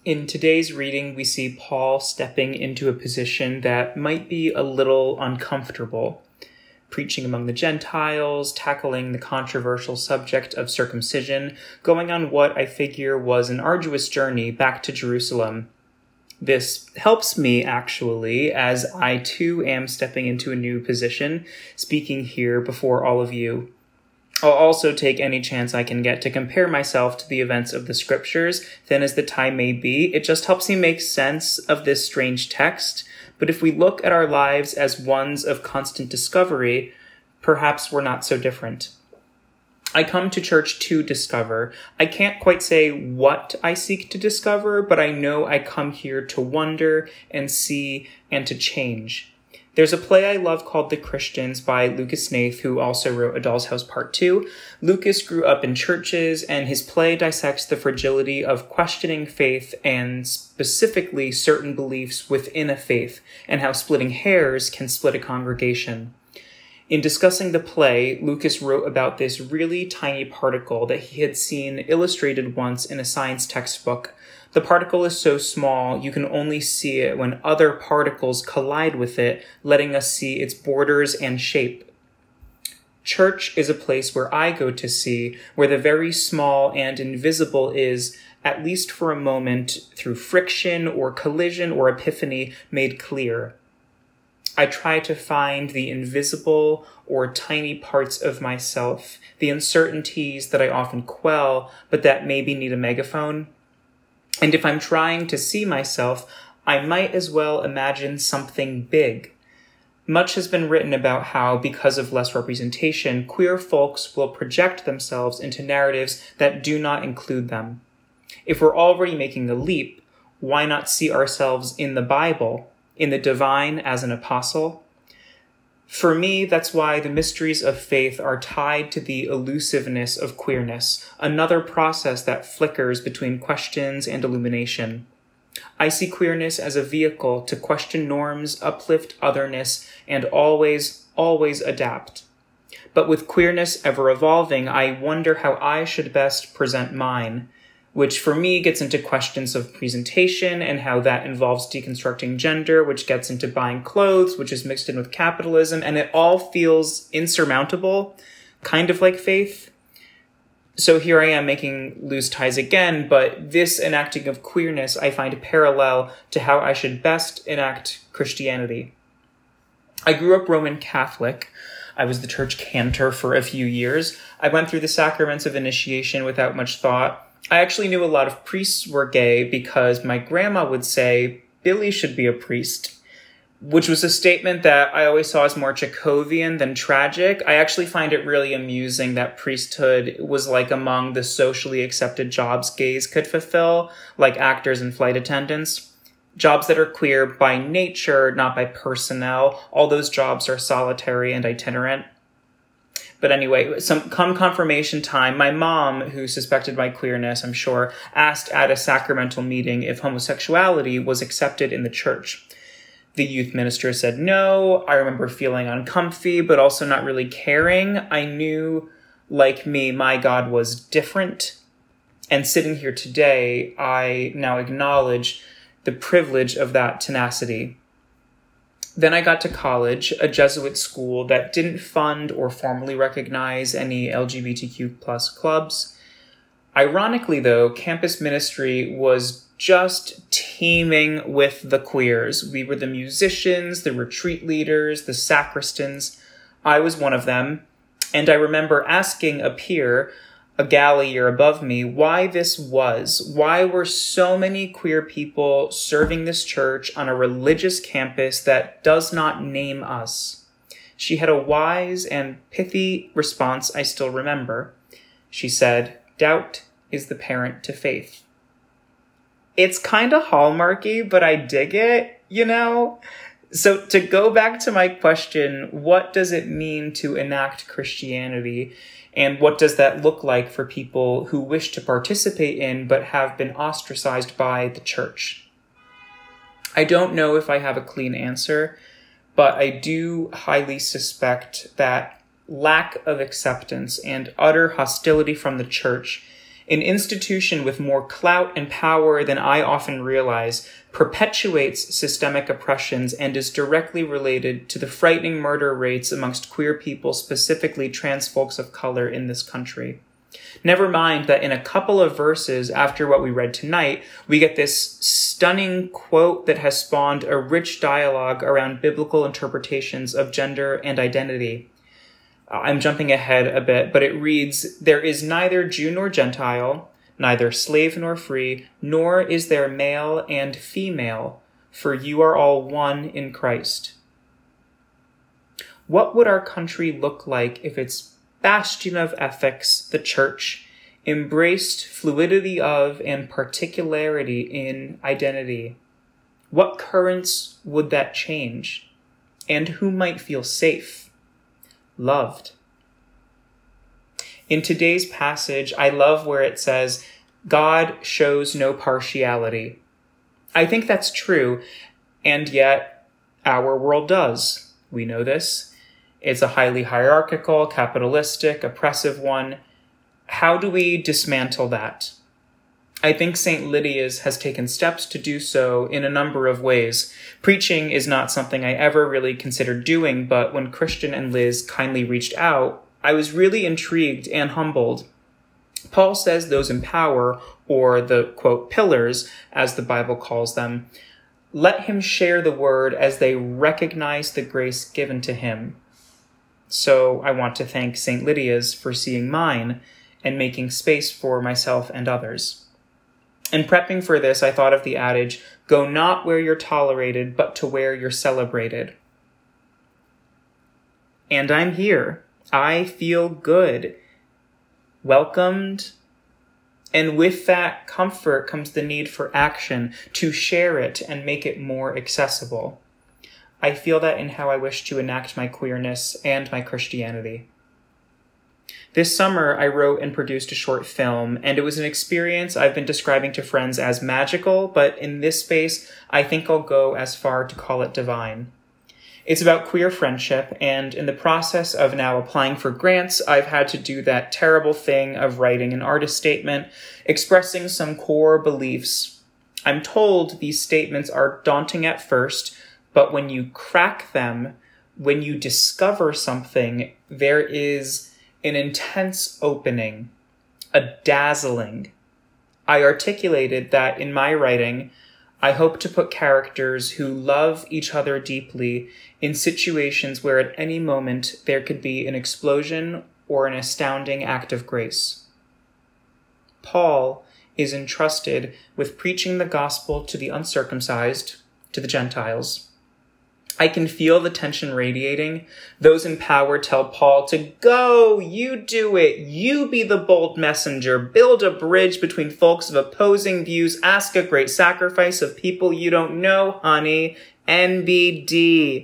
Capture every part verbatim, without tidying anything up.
In today's reading, we see Paul stepping into a position that might be a little uncomfortable, preaching among the Gentiles, tackling the controversial subject of circumcision, going on what I figure was an arduous journey back to Jerusalem. This helps me, actually, as I too am stepping into a new position, speaking here before all of you. I'll also take any chance I can get to compare myself to the events of the scriptures, thin as the time may be. It just helps me make sense of this strange text. But if we look at our lives as ones of constant discovery, perhaps we're not so different. I come to church to discover. I can't quite say what I seek to discover, but I know I come here to wonder and see and to change. There's a play I love called The Christians by Lucas Hnath, who also wrote A Doll's House Part two. Lucas grew up in churches, and his play dissects the fragility of questioning faith and specifically certain beliefs within a faith, and how splitting hairs can split a congregation. In discussing the play, Lucas wrote about this really tiny particle that he had seen illustrated once in a science textbook. The particle is so small, you can only see it when other particles collide with it, letting us see its borders and shape. Church is a place where I go to see, where the very small and invisible is, at least for a moment, through friction or collision or epiphany, made clear. I try to find the invisible or tiny parts of myself, the uncertainties that I often quell, but that maybe need a megaphone. And if I'm trying to see myself, I might as well imagine something big. Much has been written about how, because of less representation, queer folks will project themselves into narratives that do not include them. If we're already making the leap, why not see ourselves in the Bible, in the divine as an apostle? For me, that's why the mysteries of faith are tied to the elusiveness of queerness, another process that flickers between questions and illumination. I see queerness as a vehicle to question norms, uplift otherness, and always, always adapt. But with queerness ever evolving, I wonder how I should best present mine, which for me gets into questions of presentation and how that involves deconstructing gender, which gets into buying clothes, which is mixed in with capitalism, and it all feels insurmountable, kind of like faith. So here I am making loose ties again, but this enacting of queerness I find parallel to how I should best enact Christianity. I grew up Roman Catholic. I was the church cantor for a few years. I went through the sacraments of initiation without much thought. I actually knew a lot of priests were gay because my grandma would say, Billy should be a priest, which was a statement that I always saw as more Chekhovian than tragic. I actually find it really amusing that priesthood was like among the socially accepted jobs gays could fulfill, like actors and flight attendants. Jobs that are queer by nature, not by personnel. All those jobs are solitary and itinerant. But anyway, some come confirmation time, my mom, who suspected my queerness, I'm sure, asked at a sacramental meeting if homosexuality was accepted in the church. The youth minister said no. I remember feeling uncomfy, but also not really caring. I knew, like me, my God was different. And sitting here today, I now acknowledge the privilege of that tenacity. Then I got to college, a Jesuit school that didn't fund or formally recognize any L G B T Q plus clubs. Ironically, though, campus ministry was just teeming with the queers. We were the musicians, the retreat leaders, the sacristans. I was one of them. And I remember asking a peer, a gal a year above me, why this was. Why were so many queer people serving this church on a religious campus that does not name us? She had a wise and pithy response I still remember. She said, doubt is the parent to faith. It's kind of hallmarky, but I dig it, you know? So to go back to my question, what does it mean to enact Christianity? And what does that look like for people who wish to participate in but have been ostracized by the church? I don't know if I have a clean answer, but I do highly suspect that lack of acceptance and utter hostility from the church An institution with more clout and power than I often realize perpetuates systemic oppressions and is directly related to the frightening murder rates amongst queer people, specifically trans folks of color in this country. Never mind that in a couple of verses after what we read tonight, we get this stunning quote that has spawned a rich dialogue around biblical interpretations of gender and identity. Uh, I'm jumping ahead a bit, but it reads, "There is neither Jew nor Gentile, neither slave nor free, nor is there male and female, for you are all one in Christ." What would our country look like if its bastion of ethics, the church, embraced fluidity of and particularity in identity? What currents would that change? And who might feel safe, loved? In today's passage, I love where it says, God shows no partiality. I think that's true, and yet our world does. We know this. It's a highly hierarchical, capitalistic, oppressive one. How do we dismantle that? I think Saint Lydia's has taken steps to do so in a number of ways. Preaching is not something I ever really considered doing, but when Christian and Liz kindly reached out, I was really intrigued and humbled. Paul says those in power, or the, quote, pillars, as the Bible calls them, let him share the word as they recognize the grace given to him. So I want to thank Saint Lydia's for seeing mine and making space for myself and others. In prepping for this, I thought of the adage, go not where you're tolerated, but to where you're celebrated. And I'm here. I feel good, welcomed, and with that comfort comes the need for action to share it and make it more accessible. I feel that in how I wish to enact my queerness and my Christianity. This summer, I wrote and produced a short film, and it was an experience I've been describing to friends as magical, but in this space, I think I'll go as far to call it divine. It's about queer friendship, and in the process of now applying for grants, I've had to do that terrible thing of writing an artist statement, expressing some core beliefs. I'm told these statements are daunting at first, but when you crack them, when you discover something, there is an intense opening, a dazzling. I articulated that in my writing, I hope to put characters who love each other deeply in situations where at any moment there could be an explosion or an astounding act of grace. Paul is entrusted with preaching the gospel to the uncircumcised, to the Gentiles. I can feel the tension radiating. Those in power tell Paul to go, you do it, you be the bold messenger, build a bridge between folks of opposing views, ask a great sacrifice of people you don't know, honey, N B D.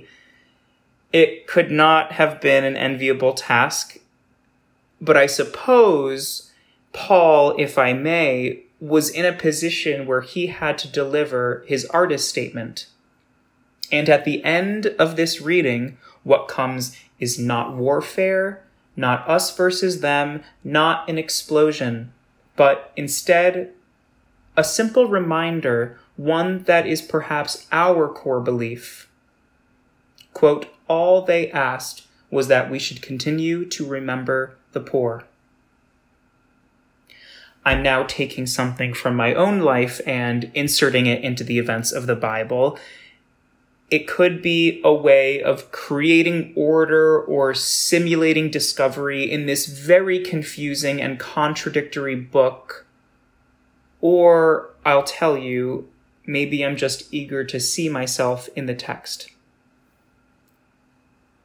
It could not have been an enviable task, but I suppose Paul, if I may, was in a position where he had to deliver his artist statement. And at the end of this reading, what comes is not warfare, not us versus them, not an explosion, but instead a simple reminder, one that is perhaps our core belief. Quote, all they asked was that we should continue to remember the poor. I'm now taking something from my own life and inserting it into the events of the Bible. It could be a way of creating order or simulating discovery in this very confusing and contradictory book. Or, I'll tell you, maybe I'm just eager to see myself in the text.